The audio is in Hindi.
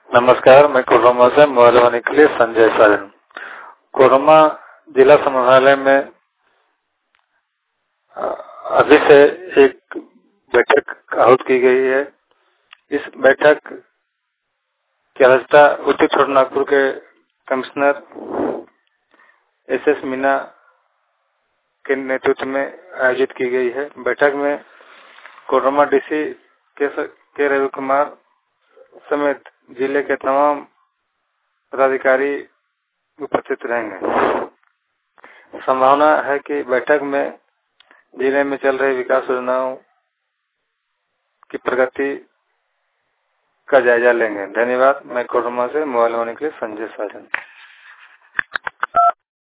नमस्कार, मैं कोडरमा से मोबाइल वाले के लिए संजय साजन। कोडरमा जिला समाहरणालय में अभी से एक बैठक आहूत की गई है। इस बैठक की अध्यक्षता उत्तर छोटा नागपुर के कमिश्नर एस मीना के नेतृत्व में आयोजित की गई है। बैठक में कोडरमा डीसी के रवि कुमार समेत जिले के तमाम पदाधिकारी उपस्थित रहेंगे। संभावना है कि बैठक में जिले में चल रही विकास योजनाओं की प्रगति का जायजा लेंगे। धन्यवाद। मैं कोडरमा से मोबाइल होने के लिए संजय साजन।